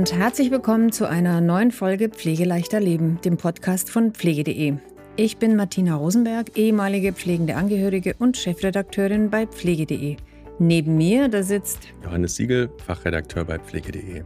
und herzlich willkommen zu einer neuen Folge Pflegeleichter Leben, dem Podcast von pflege.de. Ich bin Martina Rosenberg, ehemalige pflegende Angehörige und Chefredakteurin bei pflege.de. Neben mir, da sitzt Johannes Siegel, Fachredakteur bei pflege.de.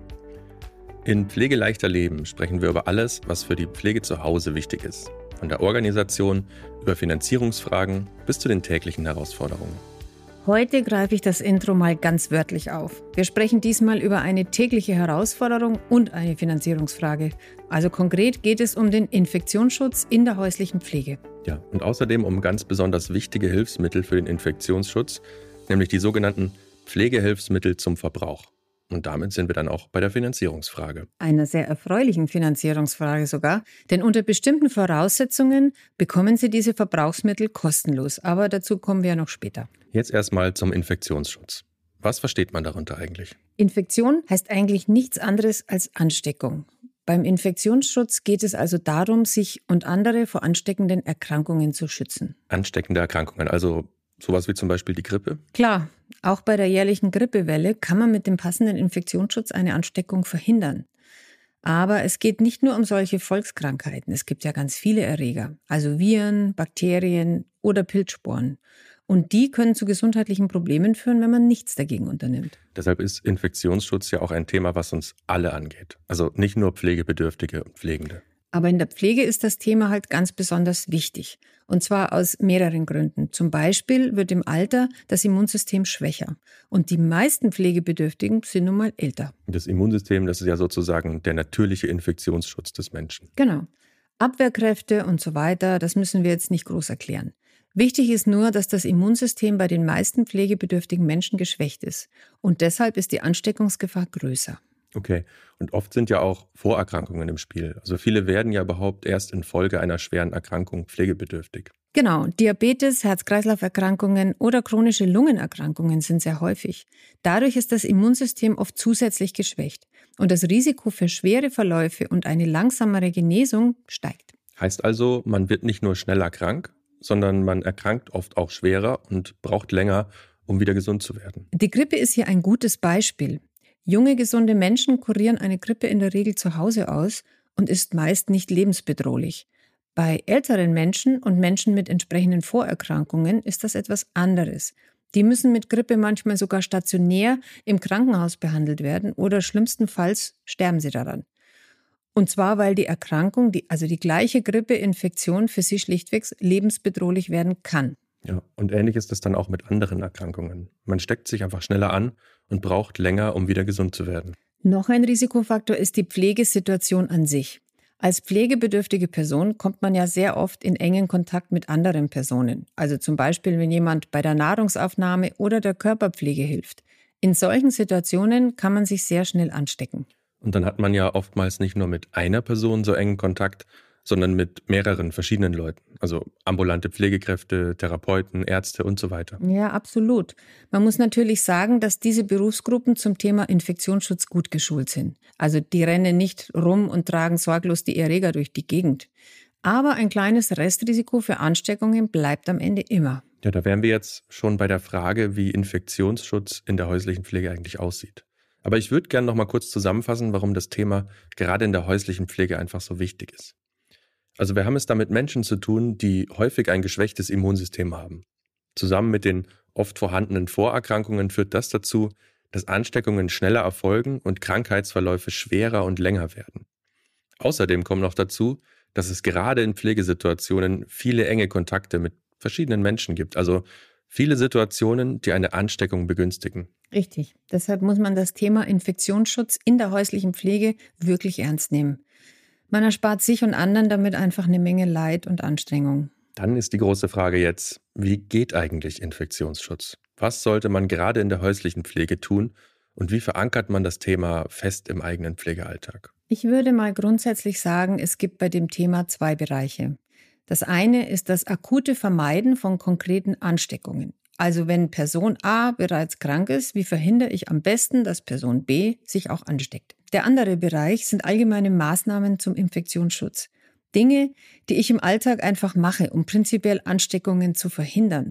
In Pflegeleichter Leben sprechen wir über alles, was für die Pflege zu Hause wichtig ist. Von der Organisation über Finanzierungsfragen bis zu den täglichen Herausforderungen. Heute greife ich das Intro mal ganz wörtlich auf. Wir sprechen diesmal über eine tägliche Herausforderung und eine Finanzierungsfrage. Also konkret geht es um den Infektionsschutz in der häuslichen Pflege. Ja, und außerdem um ganz besonders wichtige Hilfsmittel für den Infektionsschutz, nämlich die sogenannten Pflegehilfsmittel zum Verbrauch. Und damit sind wir dann auch bei der Finanzierungsfrage. Einer sehr erfreulichen Finanzierungsfrage sogar, denn unter bestimmten Voraussetzungen bekommen Sie diese Verbrauchsmittel kostenlos. Aber dazu kommen wir ja noch später. Jetzt erstmal zum Infektionsschutz. Was versteht man darunter eigentlich? Infektion heißt eigentlich nichts anderes als Ansteckung. Beim Infektionsschutz geht es also darum, sich und andere vor ansteckenden Erkrankungen zu schützen. Ansteckende Erkrankungen, also sowas wie zum Beispiel die Grippe? Klar, auch bei der jährlichen Grippewelle kann man mit dem passenden Infektionsschutz eine Ansteckung verhindern. Aber es geht nicht nur um solche Volkskrankheiten. Es gibt ja ganz viele Erreger, also Viren, Bakterien oder Pilzsporen. Und die können zu gesundheitlichen Problemen führen, wenn man nichts dagegen unternimmt. Deshalb ist Infektionsschutz ja auch ein Thema, was uns alle angeht. Also nicht nur Pflegebedürftige und Pflegende. Aber in der Pflege ist das Thema halt ganz besonders wichtig. Und zwar aus mehreren Gründen. Zum Beispiel wird im Alter das Immunsystem schwächer. Und die meisten Pflegebedürftigen sind nun mal älter. Das Immunsystem, das ist ja sozusagen der natürliche Infektionsschutz des Menschen. Genau. Abwehrkräfte und so weiter, das müssen wir jetzt nicht groß erklären. Wichtig ist nur, dass das Immunsystem bei den meisten pflegebedürftigen Menschen geschwächt ist. Und deshalb ist die Ansteckungsgefahr größer. Okay, und oft sind ja auch Vorerkrankungen im Spiel. Also viele werden ja überhaupt erst infolge einer schweren Erkrankung pflegebedürftig. Genau, Diabetes, Herz-Kreislauf-Erkrankungen oder chronische Lungenerkrankungen sind sehr häufig. Dadurch ist das Immunsystem oft zusätzlich geschwächt. Und das Risiko für schwere Verläufe und eine langsamere Genesung steigt. Heißt also, man wird nicht nur schneller krank, sondern man erkrankt oft auch schwerer und braucht länger, um wieder gesund zu werden. Die Grippe ist hier ein gutes Beispiel. Junge, gesunde Menschen kurieren eine Grippe in der Regel zu Hause aus und ist meist nicht lebensbedrohlich. Bei älteren Menschen und Menschen mit entsprechenden Vorerkrankungen ist das etwas anderes. Die müssen mit Grippe manchmal sogar stationär im Krankenhaus behandelt werden oder schlimmstenfalls sterben sie daran. Und zwar, weil die Erkrankung, die gleiche Grippeinfektion für sie schlichtweg lebensbedrohlich werden kann. Ja, und ähnlich ist es dann auch mit anderen Erkrankungen. Man steckt sich einfach schneller an und braucht länger, um wieder gesund zu werden. Noch ein Risikofaktor ist die Pflegesituation an sich. Als pflegebedürftige Person kommt man ja sehr oft in engen Kontakt mit anderen Personen. Also zum Beispiel, wenn jemand bei der Nahrungsaufnahme oder der Körperpflege hilft. In solchen Situationen kann man sich sehr schnell anstecken. Und dann hat man ja oftmals nicht nur mit einer Person so engen Kontakt, sondern mit mehreren verschiedenen Leuten. Also ambulante Pflegekräfte, Therapeuten, Ärzte und so weiter. Ja, absolut. Man muss natürlich sagen, dass diese Berufsgruppen zum Thema Infektionsschutz gut geschult sind. Also die rennen nicht rum und tragen sorglos die Erreger durch die Gegend. Aber ein kleines Restrisiko für Ansteckungen bleibt am Ende immer. Ja, da wären wir jetzt schon bei der Frage, wie Infektionsschutz in der häuslichen Pflege eigentlich aussieht. Aber ich würde gerne noch mal kurz zusammenfassen, warum das Thema gerade in der häuslichen Pflege einfach so wichtig ist. Also wir haben es da mit Menschen zu tun, die häufig ein geschwächtes Immunsystem haben. Zusammen mit den oft vorhandenen Vorerkrankungen führt das dazu, dass Ansteckungen schneller erfolgen und Krankheitsverläufe schwerer und länger werden. Außerdem kommt noch dazu, dass es gerade in Pflegesituationen viele enge Kontakte mit verschiedenen Menschen gibt. Also viele Situationen, die eine Ansteckung begünstigen. Richtig. Deshalb muss man das Thema Infektionsschutz in der häuslichen Pflege wirklich ernst nehmen. Man erspart sich und anderen damit einfach eine Menge Leid und Anstrengung. Dann ist die große Frage jetzt, wie geht eigentlich Infektionsschutz? Was sollte man gerade in der häuslichen Pflege tun und wie verankert man das Thema fest im eigenen Pflegealltag? Ich würde mal grundsätzlich sagen, es gibt bei dem Thema zwei Bereiche. Das eine ist das akute Vermeiden von konkreten Ansteckungen. Also wenn Person A bereits krank ist, wie verhindere ich am besten, dass Person B sich auch ansteckt? Der andere Bereich sind allgemeine Maßnahmen zum Infektionsschutz. Dinge, die ich im Alltag einfach mache, um prinzipiell Ansteckungen zu verhindern.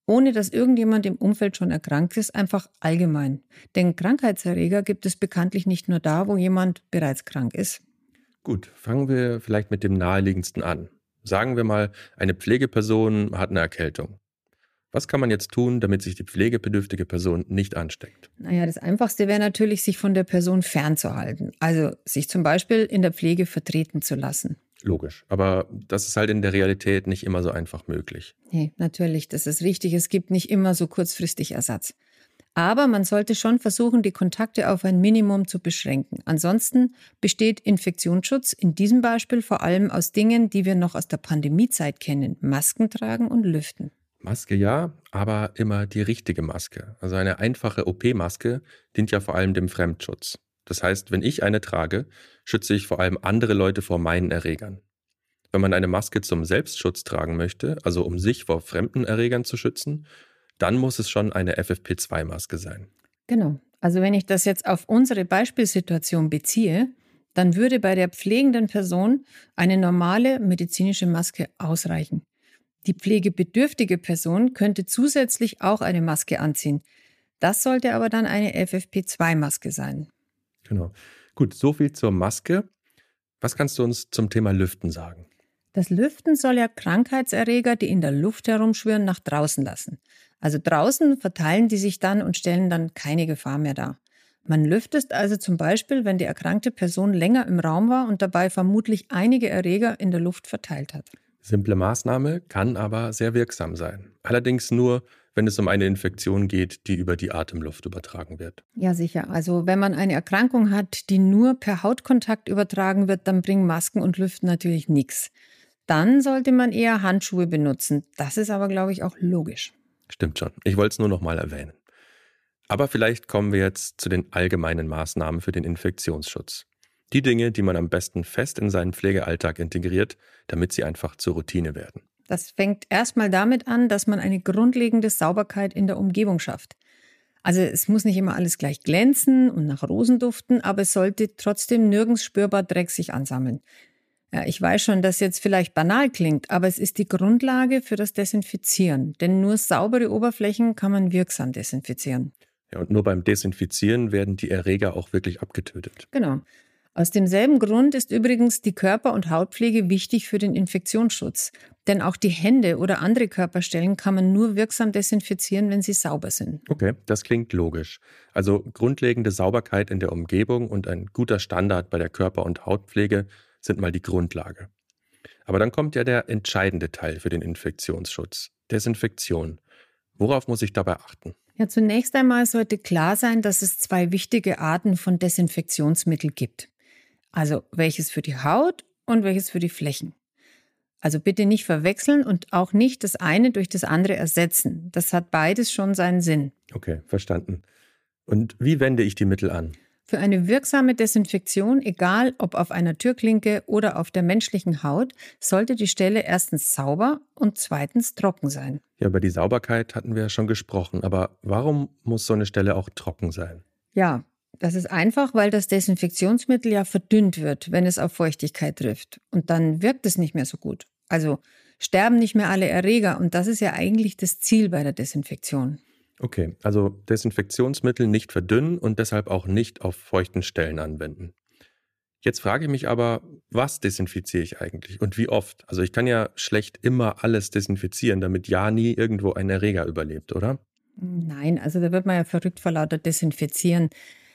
ohne dass irgendjemand im Umfeld schon erkrankt ist, einfach allgemein. Denn Krankheitserreger gibt es bekanntlich nicht nur da, wo jemand bereits krank ist. Gut, fangen wir vielleicht mit dem naheliegendsten an. Sagen wir mal, eine Pflegeperson hat eine Erkältung. Was kann man jetzt tun, damit sich die pflegebedürftige Person nicht ansteckt? Naja, das Einfachste wäre natürlich, sich von der Person fernzuhalten. Also sich zum Beispiel in der Pflege vertreten zu lassen. Logisch, aber das ist halt in der Realität nicht immer so einfach möglich. Nee, natürlich, das ist richtig. Es gibt nicht immer so kurzfristig Ersatz. Aber man sollte schon versuchen, die Kontakte auf ein Minimum zu beschränken. Ansonsten besteht Infektionsschutz in diesem Beispiel vor allem aus Dingen, die wir noch aus der Pandemiezeit kennen. Masken tragen und lüften. Maske ja, aber immer die richtige Maske. Also eine einfache OP-Maske dient ja vor allem dem Fremdschutz. Das heißt, wenn ich eine trage, schütze ich vor allem andere Leute vor meinen Erregern. Wenn man eine Maske zum Selbstschutz tragen möchte, also um sich vor fremden Erregern zu schützen, dann muss es schon eine FFP2-Maske sein. Genau. Also wenn ich das jetzt auf unsere Beispielsituation beziehe, dann würde bei der pflegenden Person eine normale medizinische Maske ausreichen. Die pflegebedürftige Person könnte zusätzlich auch eine Maske anziehen. Das sollte aber dann eine FFP2-Maske sein. Genau. Gut, so viel zur Maske. Was kannst du uns zum Thema Lüften sagen? Das Lüften soll ja Krankheitserreger, die in der Luft herumschwirren, nach draußen lassen. Also draußen verteilen die sich dann und stellen dann keine Gefahr mehr dar. Man lüftet also zum Beispiel, wenn die erkrankte Person länger im Raum war und dabei vermutlich einige Erreger in der Luft verteilt hat. Simple Maßnahme, kann aber sehr wirksam sein. Allerdings nur, wenn es um eine Infektion geht, die über die Atemluft übertragen wird. Ja, sicher. Also wenn man eine Erkrankung hat, die nur per Hautkontakt übertragen wird, dann bringen Masken und Lüften natürlich nichts. Dann sollte man eher Handschuhe benutzen. Das ist aber, glaube ich, auch logisch. Stimmt schon. Ich wollte es nur noch mal erwähnen. Aber vielleicht kommen wir jetzt zu den allgemeinen Maßnahmen für den Infektionsschutz. Die Dinge, die man am besten fest in seinen Pflegealltag integriert, damit sie einfach zur Routine werden. Das fängt erstmal damit an, dass man eine grundlegende Sauberkeit in der Umgebung schafft. Also es muss nicht immer alles gleich glänzen und nach Rosen duften, aber es sollte trotzdem nirgends spürbar Dreck sich ansammeln. Ja, ich weiß schon, dass jetzt vielleicht banal klingt, aber es ist die Grundlage für das Desinfizieren. Denn nur saubere Oberflächen kann man wirksam desinfizieren. Ja, und nur beim Desinfizieren werden die Erreger auch wirklich abgetötet. Genau. Aus demselben Grund ist übrigens die Körper- und Hautpflege wichtig für den Infektionsschutz. Denn auch die Hände oder andere Körperstellen kann man nur wirksam desinfizieren, wenn sie sauber sind. Okay, das klingt logisch. Also grundlegende Sauberkeit in der Umgebung und ein guter Standard bei der Körper- und Hautpflege sind mal die Grundlage. Aber dann kommt ja der entscheidende Teil für den Infektionsschutz: Desinfektion. Worauf muss ich dabei achten? Ja, zunächst einmal sollte klar sein, dass es 2 wichtige Arten von Desinfektionsmittel gibt. Also welches für die Haut und welches für die Flächen. Also bitte nicht verwechseln und auch nicht das eine durch das andere ersetzen. Das hat beides schon seinen Sinn. Okay, verstanden. Und wie wende ich die Mittel an? Für eine wirksame Desinfektion, egal ob auf einer Türklinke oder auf der menschlichen Haut, sollte die Stelle erstens sauber und zweitens trocken sein. Ja, über die Sauberkeit hatten wir ja schon gesprochen, aber warum muss so eine Stelle auch trocken sein? Ja, das ist einfach, weil das Desinfektionsmittel ja verdünnt wird, wenn es auf Feuchtigkeit trifft. Und dann wirkt es nicht mehr so gut. Also sterben nicht mehr alle Erreger und das ist ja eigentlich das Ziel bei der Desinfektion. Okay, also Desinfektionsmittel nicht verdünnen und deshalb auch nicht auf feuchten Stellen anwenden. Jetzt frage ich mich aber, was desinfiziere ich eigentlich und wie oft? Also ich kann ja schlecht immer alles desinfizieren, damit ja nie irgendwo ein Erreger überlebt, oder? Nein, also da wird man ja verrückt vor lauter Desinfizieren.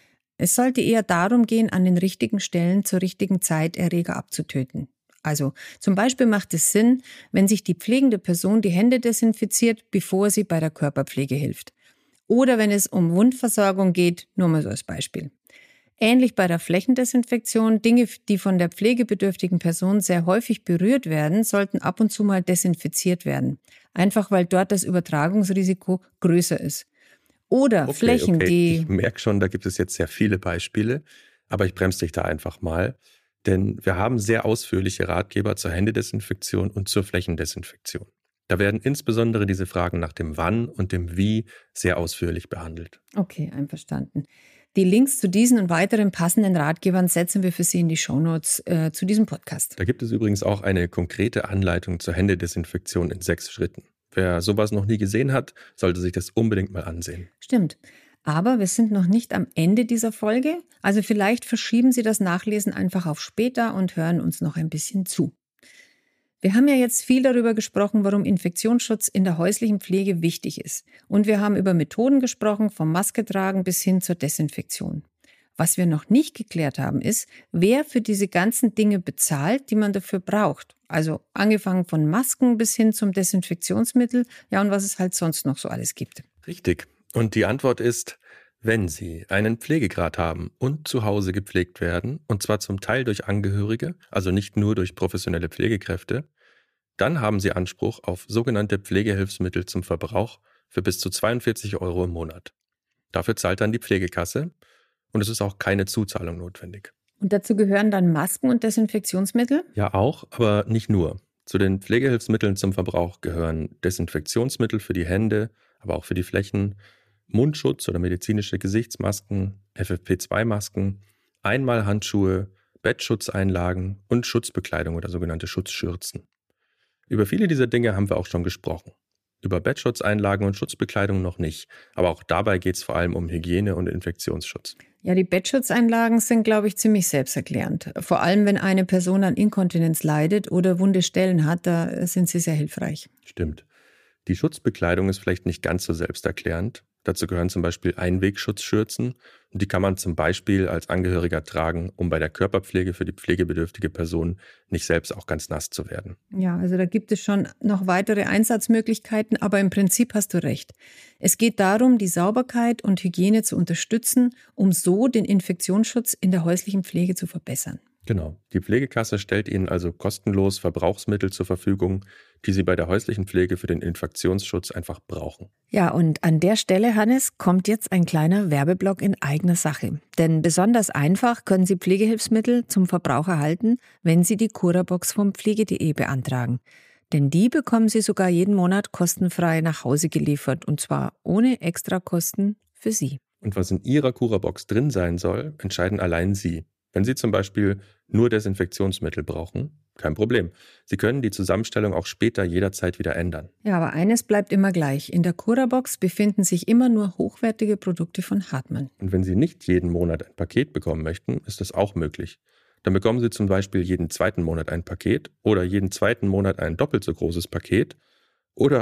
Es sollte eher darum gehen, an den richtigen Stellen zur richtigen Zeit Erreger abzutöten. Also zum Beispiel macht es Sinn, wenn sich die pflegende Person die Hände desinfiziert, bevor sie bei der Körperpflege hilft. Oder wenn es um Wundversorgung geht, nur mal so als Beispiel. Ähnlich bei der Flächendesinfektion, Dinge, die von der pflegebedürftigen Person sehr häufig berührt werden, sollten ab und zu mal desinfiziert werden. Einfach weil dort das Übertragungsrisiko größer ist. Oder Flächen, die... Ich merke schon, da gibt es jetzt sehr viele Beispiele, aber ich bremse dich da einfach mal. Denn wir haben sehr ausführliche Ratgeber zur Händedesinfektion und zur Flächendesinfektion. Da werden insbesondere diese Fragen nach dem Wann und dem Wie sehr ausführlich behandelt. Okay, einverstanden. Die Links zu diesen und weiteren passenden Ratgebern setzen wir für Sie in die Shownotes zu diesem Podcast. Da gibt es übrigens auch eine konkrete Anleitung zur Händedesinfektion in 6 Schritten. Wer sowas noch nie gesehen hat, sollte sich das unbedingt mal ansehen. Stimmt. Aber wir sind noch nicht am Ende dieser Folge, also vielleicht verschieben Sie das Nachlesen einfach auf später und hören uns noch ein bisschen zu. Wir haben ja jetzt viel darüber gesprochen, warum Infektionsschutz in der häuslichen Pflege wichtig ist. Und wir haben über Methoden gesprochen, vom Maske tragen bis hin zur Desinfektion. Was wir noch nicht geklärt haben, ist, wer für diese ganzen Dinge bezahlt, die man dafür braucht. Also angefangen von Masken bis hin zum Desinfektionsmittel, ja, und was es halt sonst noch so alles gibt. Richtig. Und die Antwort ist, wenn Sie einen Pflegegrad haben und zu Hause gepflegt werden, und zwar zum Teil durch Angehörige, also nicht nur durch professionelle Pflegekräfte, dann haben Sie Anspruch auf sogenannte Pflegehilfsmittel zum Verbrauch für bis zu 42 € im Monat. Dafür zahlt dann die Pflegekasse und es ist auch keine Zuzahlung notwendig. Und dazu gehören dann Masken und Desinfektionsmittel? Ja, auch, aber nicht nur. Zu den Pflegehilfsmitteln zum Verbrauch gehören Desinfektionsmittel für die Hände, aber auch für die Flächen, Mundschutz oder medizinische Gesichtsmasken, FFP2-Masken, Einmalhandschuhe, Bettschutzeinlagen und Schutzbekleidung oder sogenannte Schutzschürzen. Über viele dieser Dinge haben wir auch schon gesprochen. Über Bettschutzeinlagen und Schutzbekleidung noch nicht, aber auch dabei geht es vor allem um Hygiene und Infektionsschutz. Ja, die Bettschutzeinlagen sind, glaube ich, ziemlich selbsterklärend. Vor allem, wenn eine Person an Inkontinenz leidet oder wunde Stellen hat, da sind sie sehr hilfreich. Stimmt. Die Schutzbekleidung ist vielleicht nicht ganz so selbsterklärend. Dazu gehören zum Beispiel Einwegschutzschürzen und die kann man zum Beispiel als Angehöriger tragen, um bei der Körperpflege für die pflegebedürftige Person nicht selbst auch ganz nass zu werden. Ja, also da gibt es schon noch weitere Einsatzmöglichkeiten, aber im Prinzip hast du recht. Es geht darum, die Sauberkeit und Hygiene zu unterstützen, um so den Infektionsschutz in der häuslichen Pflege zu verbessern. Genau. Die Pflegekasse stellt Ihnen also kostenlos Verbrauchsmittel zur Verfügung, die Sie bei der häuslichen Pflege für den Infektionsschutz einfach brauchen. Ja, und an der Stelle, Hannes, kommt jetzt ein kleiner Werbeblock in eigener Sache. Denn besonders einfach können Sie Pflegehilfsmittel zum Verbrauch erhalten, wenn Sie die Curabox vom pflege.de beantragen. Denn die bekommen Sie sogar jeden Monat kostenfrei nach Hause geliefert und zwar ohne Extrakosten für Sie. Und was in Ihrer Curabox drin sein soll, entscheiden allein Sie. Wenn Sie zum Beispiel nur Desinfektionsmittel brauchen, kein Problem. Sie können die Zusammenstellung auch später jederzeit wieder ändern. Ja, aber eines bleibt immer gleich. In der Curabox befinden sich immer nur hochwertige Produkte von Hartmann. Und wenn Sie nicht jeden Monat ein Paket bekommen möchten, ist das auch möglich. Dann bekommen Sie zum Beispiel jeden zweiten Monat ein Paket oder jeden zweiten Monat ein doppelt so großes Paket. Oder.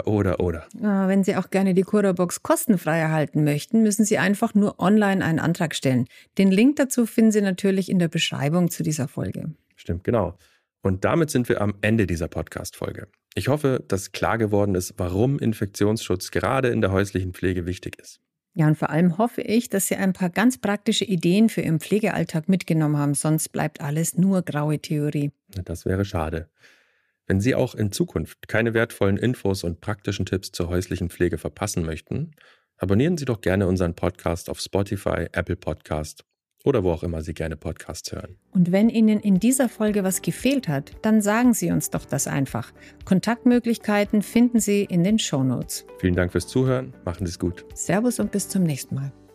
Wenn Sie auch gerne die Curabox kostenfrei erhalten möchten, müssen Sie einfach nur online einen Antrag stellen. Den Link dazu finden Sie natürlich in der Beschreibung zu dieser Folge. Stimmt, genau. Und damit sind wir am Ende dieser Podcast-Folge. Ich hoffe, dass klar geworden ist, warum Infektionsschutz gerade in der häuslichen Pflege wichtig ist. Ja, und vor allem hoffe ich, dass Sie ein paar ganz praktische Ideen für Ihren Pflegealltag mitgenommen haben, sonst bleibt alles nur graue Theorie. Das wäre schade. Wenn Sie auch in Zukunft keine wertvollen Infos und praktischen Tipps zur häuslichen Pflege verpassen möchten, abonnieren Sie doch gerne unseren Podcast auf Spotify, Apple Podcast oder wo auch immer Sie gerne Podcasts hören. Und wenn Ihnen in dieser Folge was gefehlt hat, dann sagen Sie uns doch das einfach. Kontaktmöglichkeiten finden Sie in den Shownotes. Vielen Dank fürs Zuhören, machen Sie es gut. Servus und bis zum nächsten Mal.